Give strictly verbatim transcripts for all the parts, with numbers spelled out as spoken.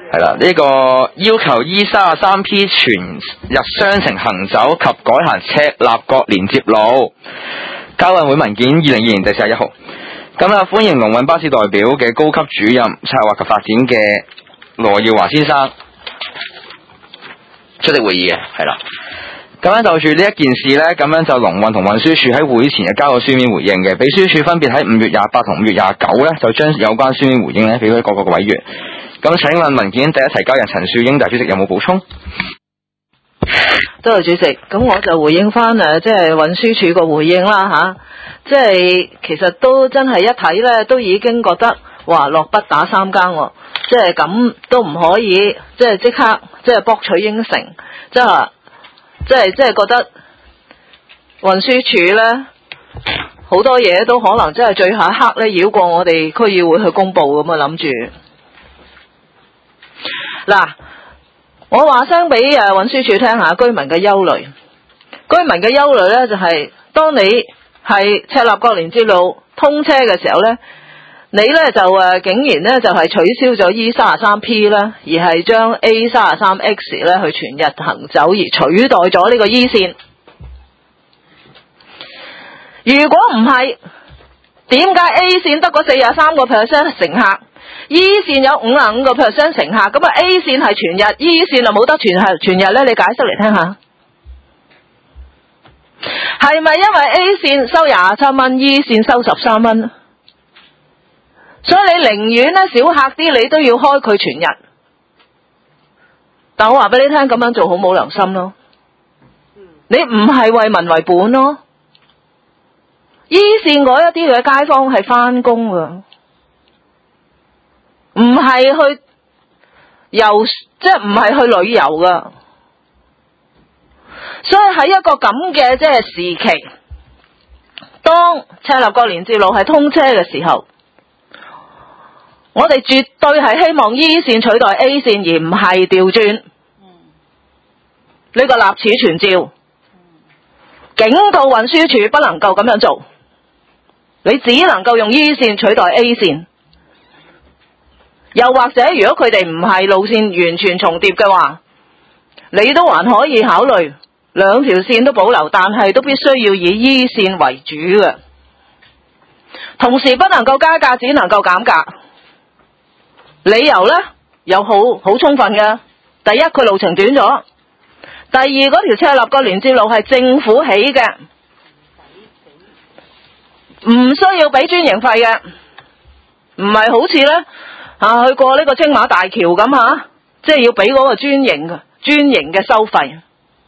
係啦，呢、這個要求 E 三十三 P 全日雙程行走及改行赤鱲角連接路。交運會文件二零二二年第四十一號。咁啊，歡迎龍運巴士代表嘅高級主任策劃及發展嘅羅耀華先生出席會議嘅，係啦。咁樣就住呢一件事呢，咁樣就龍運同運輸署喺會前就交咗書面回應嘅，秘書處分別喺五月廿八同五月廿九呢，就將有關書面回應呢俾咗各個委員。咁請問文件第一提交人陳樹英大主席有冇補充？ 多謝主席，咁我就回應翻誒，即係運輸署個回應啦吓，即係其實都真係一睇咧，都已經覺得話落筆打三更喎，即係咁都唔可以，即係即刻即係博取應承，即係即係即係覺得運輸署咧好多嘢都可能真係最後一刻咧繞過我哋區議會去公佈咁啊，諗住嗱。我話聲俾誒運輸署聽下居民嘅憂慮，居民嘅憂慮呢，就係、是、當你係赤鱲角連接路通車嘅時候呢，你呢就誒竟然呢就係取消咗 E 三十三 P 啦，而係將 A 三十三 X 呢去全日行走而取代咗呢個 E 線。如果唔係，點解 A 線得嗰四十三個 percent 乘客？E 線有五十五個 percent 乘客，咁啊 A 線係全日 ，E 線就冇得全日全日咧？你解釋嚟聽下，係咪因為 A 線收廿七蚊 ，E 線收十三蚊？所以你寧願咧少客啲，你都要開佢全日。但我話俾你聽，咁樣做好冇良心咯。你唔係為民為本咯。E 線嗰一啲嘅街坊係翻工㗎。唔係去遊，即係唔係去旅遊噶，所以喺一個咁嘅即係時期，當赤鱲角連接路係通車嘅時候，我哋絕對係希望 E 線取代 A 線，而唔係調轉。呢個立此存照，警告運輸署不能夠咁樣做，你只能夠用 E 線取代 A 線。又或者如果佢哋唔係路線完全重疊嘅話，你都還可以考慮兩條線都保留，但係都必須要以 E 線為主嘅，同時不能夠加價，只能夠減價。理由呢有好好充分嘅，第一佢路程短咗，第二嗰條赤鱲角連接路係政府起嘅，唔需要俾專營費嘅，唔係好似呢。啊，去過呢個青馬大橋咁吓，即係要俾嗰個專營嘅專營嘅收費。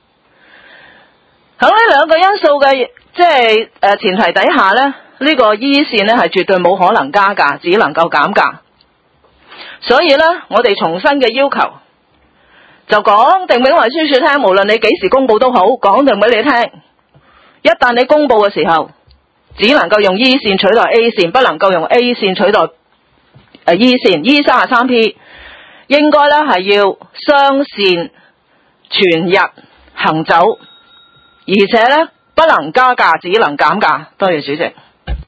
喺呢兩個因素嘅即係誒前提底下呢，呢、呢個 E 線呢係絕對冇可能加價，只能夠減價。所以呢，我哋重新嘅要求就講定俾運輸署聽，無論你幾時公佈都好，講定俾你聽。一旦你公佈嘅時候，只能夠用 E 線取代 A 線，不能夠用 A 線取代誒 E 線 E 三十三 P 應該咧係要雙線全日行走，而且咧不能加價，只能減價。多謝主席。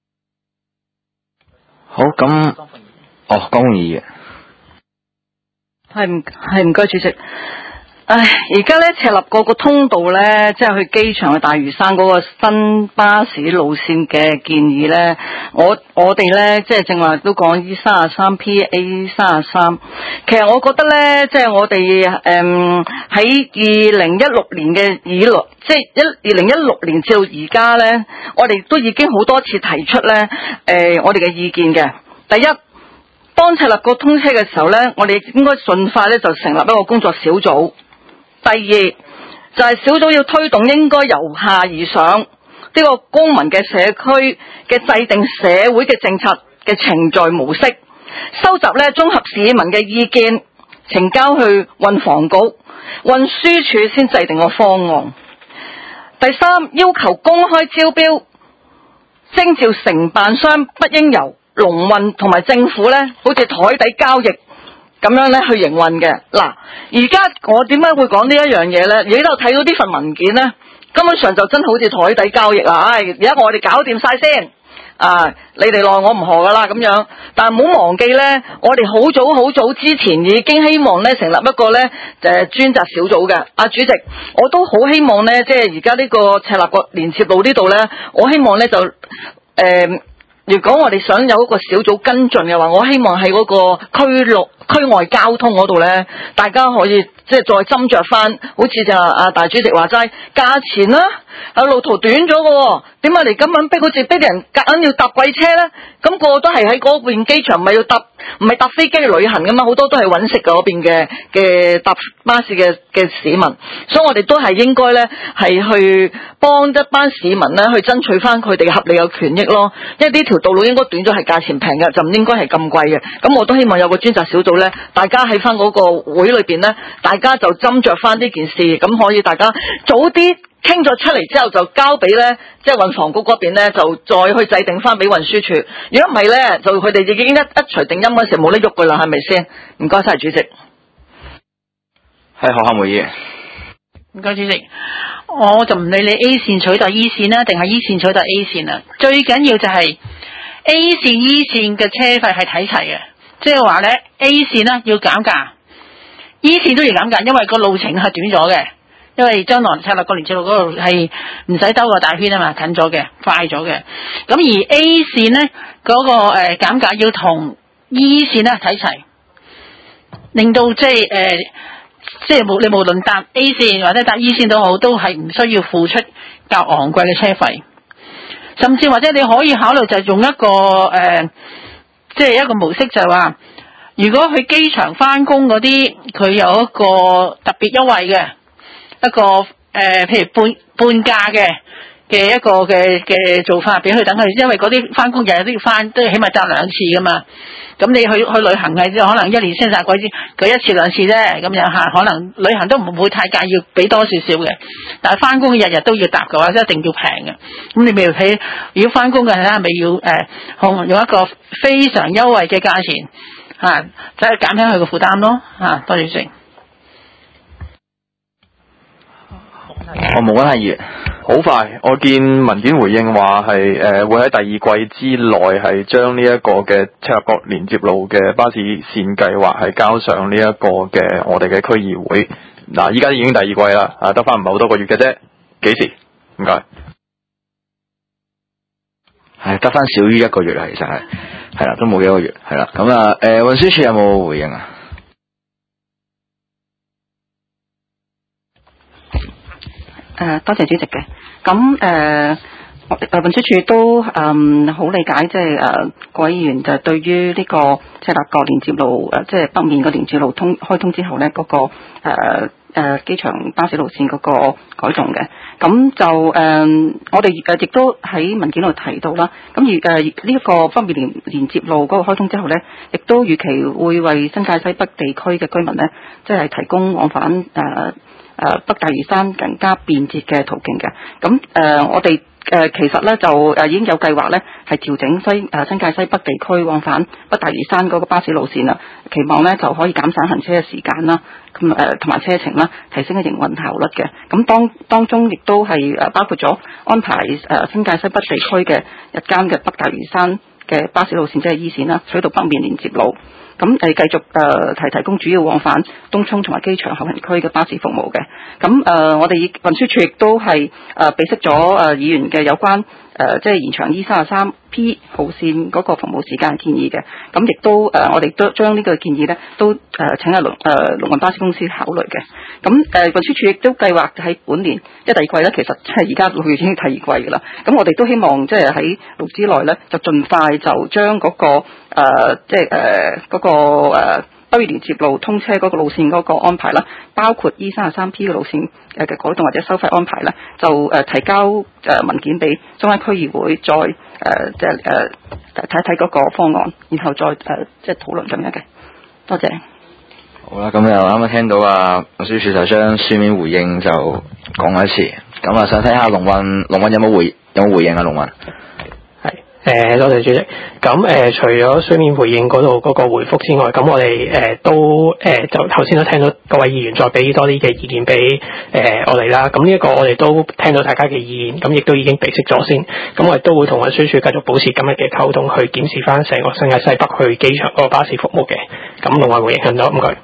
好，咁哦，江議員係唔係唔該主席。唉，而家咧赤鱲角個通道咧，即係去機場去大嶼山嗰個新巴士路線嘅建議咧，我我哋咧即係正話都講 E 三十三 P A 三十三，其實我覺得咧，即係我哋誒喺二零一六年嘅以來，即係一二零一六年至到而家咧，我哋都已經好多次提出咧，誒、呃、我哋嘅意見嘅。第一，當赤鱲角通車嘅時候咧，我哋應該盡快咧就成立一個工作小組。第二就係、是、小組要推動應該由下而上呢、這個公民嘅社區嘅制定社會嘅政策嘅程序模式，收集咧綜合市民嘅意見，呈交去運房局、運輸署先制定個方案。第三，要求公開招標，徵召承辦商不應由龍運同埋政府咧，好似台底交易咁樣咧去營運嘅。嗱，而家我點解會講呢一樣嘢咧？你都睇到呢份文件咧，根本上就真係好似台底交易啦。唉，而家我哋搞掂晒先， 啊，你哋奈我唔何噶啦咁樣。但係唔好忘記咧，我哋好早好早之前已經希望咧成立一個咧誒專責小組嘅。阿、啊、主席，我都好希望咧，即係而家呢個赤鱲角連接路呢度咧，我希望咧就誒。呃如果我哋想有一個小組跟進嘅話，我希望喺嗰個區內區外交通嗰度咧，大家可以即係再斟酌翻，好似就阿大主席話齋，價錢啦，啊路途短咗嘅，點解嚟咁樣逼好似逼人夾硬要搭貴車咧？咁、那個個都係喺嗰邊機場，唔係要搭唔係搭飛機去旅行噶嘛，好多都係揾食嗰邊嘅嘅搭巴士嘅嘅市民，所以我哋都係應該咧係去幫一班市民咧去爭取翻佢哋合理嘅權益咯，因為呢條道路應該短咗係價錢平嘅，就唔應該係咁貴嘅。咁我都希望有個專責小組咧，大家喺翻嗰個會裏邊咧，大家就斟酌翻呢件事，咁可以大家早啲傾咗出嚟之後，就交俾咧即係運房局嗰邊咧，就再去制定翻俾運輸署。如果唔係咧，就佢哋已經一一錘定音嗰時冇得喐噶啦，係咪先？唔該晒主席。 係學校會議。 唔該主席，我就唔理你 A 線取代 E 線啦，定係 E 線取代 A 線啦。最緊要就係 A 線 E 線嘅車費係睇齊嘅，即係話咧 A 線咧要減價 ，E 線都要減價，因為個路程係短咗嘅。因為將來赤鱲角連接路嗰度係唔使兜個大圈啊嘛，近咗嘅，快咗嘅。咁而 A 線咧嗰、那個誒減價要同 E 線咧睇齊，令到即係誒即係無你無論搭 A 線或者搭 E 線都好，都係唔需要付出較昂貴嘅車費。甚至或者你可以考慮就係用一個誒即係一個模式，就係話如果去機場翻工嗰啲，佢有一個特別優惠嘅。一個誒、呃，譬如半半價嘅嘅一個嘅嘅做法，俾佢等佢，因為嗰啲翻工日日都要翻，都要起碼搭兩次噶嘛。咁你去去旅行嘅，可能一年先晒鬼知佢一次兩次啫，咁樣吓，可能旅行都唔會太介意俾多少少嘅。但係翻工日日都要搭嘅話，一定要平嘅。咁你咪睇，如果翻工嘅咧，咪要誒，用、呃、用一個非常優惠嘅價錢吓，就係減輕佢嘅負擔咯吓。多謝先。 我冇關係議員， 好快，我見文件回應話係誒會喺第二季之內係將呢一個嘅赤鱲角連接路嘅巴士線計劃係交上呢一個嘅我哋嘅區議會。嗱，依家已經第二季啦，啊得翻唔係好多個月嘅啫，幾時？唔該。 係得翻少於一個月啦，其實係係啦，都冇幾個月，係啦。咁啊，誒運輸署有冇回應啊？ 誒、呃，多謝主席嘅。咁誒，誒運輸署都誒好、呃、理解，即係誒各位議員就對於呢個赤鱲角連接路誒，即、呃、係、就是、北面個連接路通開通之後咧，嗰、那個誒誒機場巴士路線嗰個改動嘅。咁就誒、呃，我哋誒亦都喺文件度提到啦。咁而誒呢一個北面連連接路嗰個開通之後咧，亦都預期會為新界西北地區嘅居民咧，即、就、係、是、提供往返誒。呃誒北大嶼山更加便捷嘅途徑嘅，咁誒、呃、我哋誒、呃、其實咧就誒已經有計劃咧係調整西誒、呃、新界西北地區往返北大嶼山嗰個巴士路線啦，期望咧就可以減省行車嘅時間啦，咁誒同埋車程啦，提升嘅營運效率嘅。咁當當中亦都係誒包括咗安排誒、呃、新界西北地區嘅日間嘅北大嶼山嘅巴士路線，即係 E 線啦，水道北面連接路。咁誒繼續誒提、呃、提供主要往返東涌同埋機場後勤區嘅巴士服務嘅。咁誒、呃、我哋運輸署亦都係誒備悉咗誒議員嘅有關誒、呃、即係延長 E 三十三 P 號線嗰個服務時間建議嘅。咁亦都誒、呃、我哋都將呢個建議咧都誒、呃、請阿龍誒龍運巴士公司考慮嘅。咁誒、呃、運輸署亦都計劃喺本年即係第二季咧，其實即係而家六月已經第二季㗎啦。咁我哋都希望即係喺六之內咧，就盡快就將嗰、那個誒、呃、即係誒嗰個誒北面連接路通車嗰個路線嗰個安排啦，包括 E 三十三 P 嘅路線誒嘅改動或者收費安排咧，就誒、呃、提交誒文件俾中間區議會再誒即係誒睇睇嗰個方案，然後再誒、呃、即係討論咁樣嘅。多謝。 好啦，咁又啱啱聽到啊，運輸署就將書面回應就講一次，咁啊想睇下龍運龍運有冇回有冇回應啊？龍運係誒，多謝主席。咁誒、呃，除咗書面回應嗰度嗰個回覆之外，咁我哋誒、呃、都誒、呃、就頭先都聽到各位議員再俾多啲嘅意見俾誒、呃、我哋啦。咁呢一個我哋都聽到大家嘅意見，咁亦都已經備悉咗先。咁我哋都會同運輸署繼續保持今日嘅溝通，去檢視翻成個新界西北去機場嗰個巴士服務嘅。咁另外回應緊咗，唔該。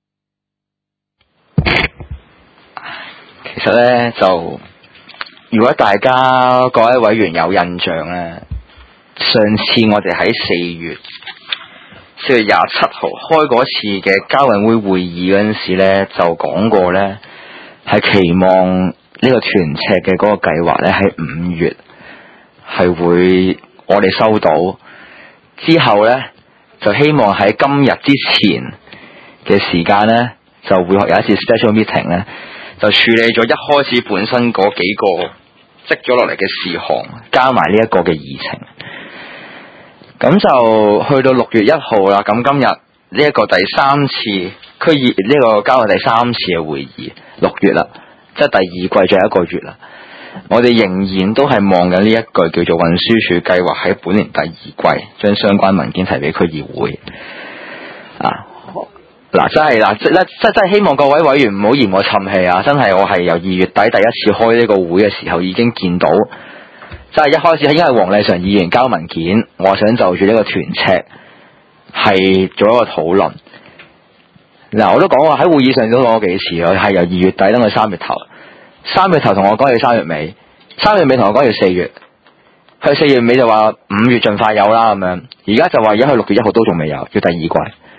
其實咧就，如果大家各位委員有印象咧。上次我哋喺四月四月廿七號開嗰次嘅交運會會議嗰陣時咧，就講過咧，係期望呢個屯赤嘅嗰個計劃咧喺五月係會我哋收到，之後咧就希望喺今日之前嘅時間咧就會有一次 special meeting 咧，就處理咗一開始本身嗰幾個積咗落嚟嘅事項，加埋呢一個嘅議程。咁就去到六月一號啦。咁今日呢一個第三次區議呢個交嘅第三次嘅會議，六月啦，即係第二季最後一個月啦。我哋仍然都係望緊呢一句叫做運輸署計劃喺本年第二季將相關文件提俾區議會。啊，嗱真係嗱，即即真係希望各位委員唔好嫌我沉氣啊！真係我係由二月底第一次開呢個會嘅時候已經見到。即係一開始係因為黃麗常議員交文件，我想就住呢個屯赤係做一個討論。嗱，我都講話喺會議上都講過幾次，我係由二月底等到三月頭，三月頭同我講要三月尾，三月尾同我講要四月，去四月尾就話五月盡快有啦咁樣，而家就話而家去六月一號都仲未有，要第二季。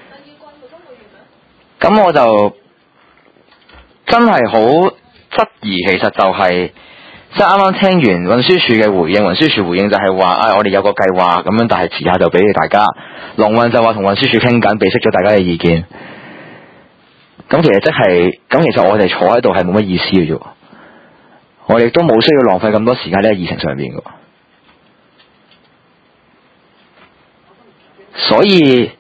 咁我就真係好質疑，其實就係、是。即係啱啱聽完運輸署嘅回應，運輸署回應就係話，啊，我哋有個計劃咁樣，但係遲下就俾大家。龍運就話同運輸署傾緊，備悉咗大家嘅意見。咁其實即係，咁其實我哋坐喺度係冇乜意思嘅啫。我哋都冇需要浪費咁多時間喺呢個議程上邊嘅。所以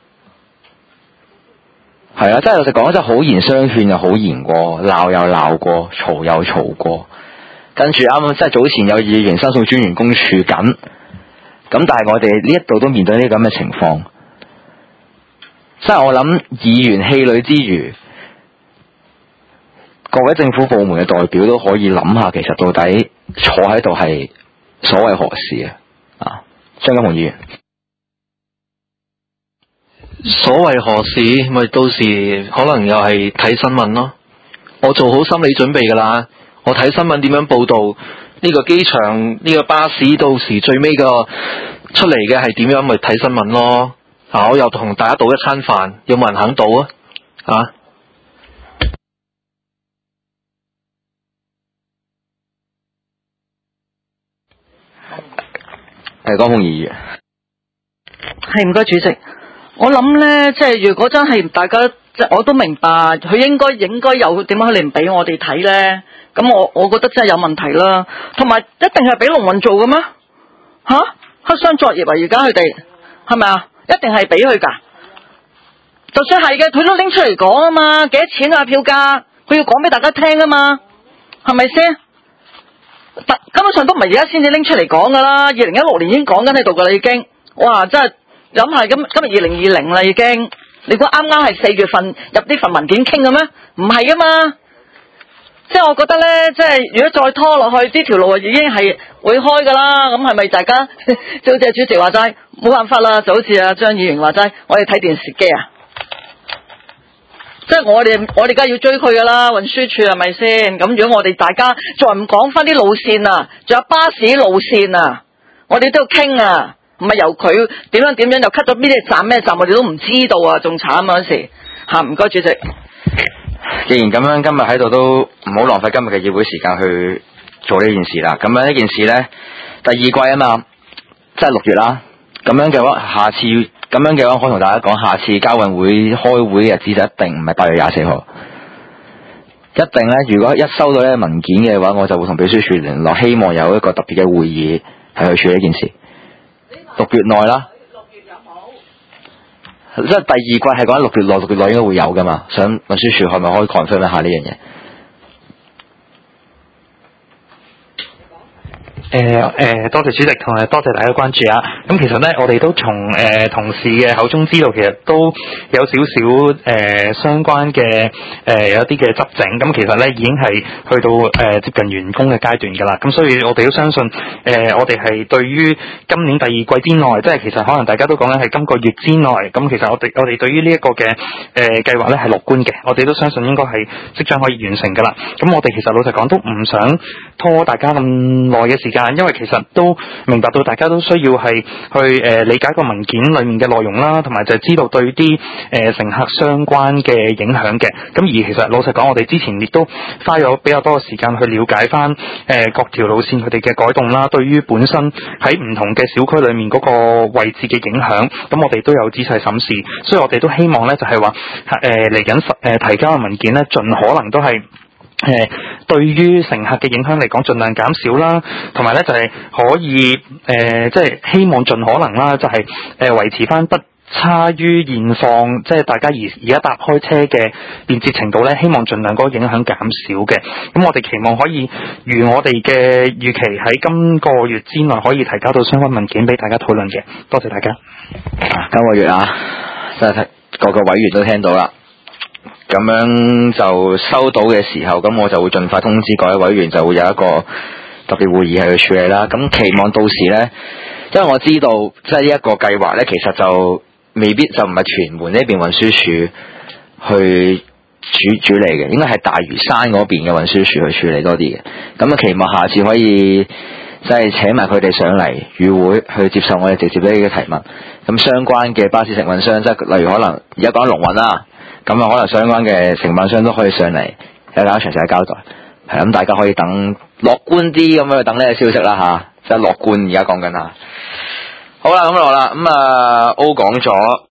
係啊，真係老實講，真係好言相勸又好言過，鬧又鬧過，嘈又嘈過。跟住啱啱即係早前有議員申訴專員公署緊，咁但係我哋呢一度都面對呢啲咁嘅情況，即係我諗議員氣餒之餘，各位政府部門嘅代表都可以諗下，其實到底坐喺度係所謂何事啊？啊，張金雄議員， 所謂何事咪到時可能又係睇新聞咯。我做好心理準備噶啦。我睇新聞點樣報道呢個機場呢個巴士到時最尾個出嚟嘅係點樣，咪睇新聞咯。啊，我又同大家賭一餐飯，有冇人肯賭啊？啊？ 係江峰議員， 係唔該主席。我諗咧，即係如果真係大家，即係我都明白，佢應該應該有點解你唔俾我哋睇咧？咁我我覺得真係有問題啦，同埋一定係俾龍運做嘅咩？吓、啊，黑箱作業啊！而家佢哋係咪啊？一定係俾佢噶，就算係嘅，佢都拎出嚟講啊嘛，幾多錢啊票價？佢要講俾大家聽啊嘛，係咪先？根本上都唔係而家先至拎出嚟講噶啦，二零一六年已經講緊喺度噶啦，已經。哇，真係諗下今今日二零二零啦，已經。你估啱啱係四月份入呢份文件傾嘅咩？唔係啊嘛。即係我覺得咧，即係如果再拖落去，呢條路已經係會開噶啦。咁係咪大家就好似主席話齋，冇辦法啦，就好似阿張議員話齋，我哋睇電視機啊。即係我哋我哋梗係要追佢噶啦，運輸署係咪先？咁如果我哋大家再唔講翻啲路線啊，仲有巴士路線啊，我哋都要傾啊，唔係由佢點樣點樣又 cut 咗邊啲站咩站，我哋都唔知道啊，仲慘嗰陣時吓。唔該主席。 既然咁樣，今日喺度都唔好浪費今日嘅議會時間去做呢件事啦。咁樣呢件事呢，第二季啊嘛，即係六月啦。咁樣嘅話，下次咁樣嘅話，可以同大家講，下次交運會開會嘅日子就一定唔係八月廿四號，一定呢，如果一收到呢個文件嘅話，我就會同秘書處聯絡，希望有一個特別嘅會議係去處理呢件事。六月內啦。即係第二季係講六月內，六月內應該會有噶嘛？想運輸署係咪可以 confirm 一下呢樣嘢？ 誒誒，多謝主席同埋多謝大家關注啊！咁其實咧，我哋都從誒、呃、同事嘅口中知道，其實都有少少誒、呃、相關嘅誒、呃、有一啲嘅執整，咁其實咧已經係去到誒、呃、接近完工嘅階段㗎啦。咁所以我哋都相信誒、呃，我哋係對於今年第二季之內，即係其實可能大家都講緊係今個月之內，咁其實我哋我哋對於呢一個嘅誒計劃咧係樂觀嘅，我哋都相信應該係即將可以完成㗎啦。咁我哋其實老實講都唔想拖大家咁耐嘅時間，因為其實都明白到大家都需要係去誒、呃、理解個文件裏面嘅內容啦，同埋就係知道對啲誒、呃、乘客相關嘅影響嘅。咁而其實老實講，我哋之前亦都花咗比較多嘅時間去了解翻誒、呃、各條路線佢哋嘅改動啦，對於本身喺唔同嘅小區裏面嗰個位置嘅影響，咁我哋都有仔細審視，所以我哋都希望咧就係話誒嚟緊誒提交嘅文件咧，盡可能都係。誒、呃，對於乘客嘅影響嚟講，盡量減少啦，同埋咧就係、是、可以誒，即、呃、係、就是、希望盡可能啦，就係誒維持翻不差於現況，即、就、係、是、大家而而家搭開車嘅便捷程度咧，希望盡量嗰個影響減少嘅。咁我哋期望可以如我哋嘅預期喺今個月之內可以提交到相關文件俾大家討論嘅。多謝大家。 今個月啊，真係個個委員都聽到啦。咁樣就收到嘅時候，咁我就會盡快通知各位委員，就會有一個特別會議係去處理啦。咁期望到時呢，因為我知道即係呢一個計劃呢，其實就未必就唔係屯門呢邊運輸署去處處理嘅，應該係大嶼山嗰邊嘅運輸署去處理多啲嘅。咁啊，期望下次可以即係請埋佢哋上嚟與會去接受我哋直接呢啲嘅提問。咁相關嘅巴士承運商，即係例如可能而家講龍運啦。咁啊，可能相關嘅承辦商都可以上嚟有一間詳細嘅交代，係咁大家可以等樂觀啲咁樣去等呢個消息啦吓，即係樂觀而家講緊吓。好啦，咁落啦，咁啊 O 講咗。